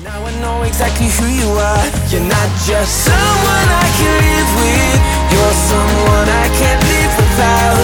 Now I know exactly who you are. You're not just someone I can live with, you're someone I can't live without.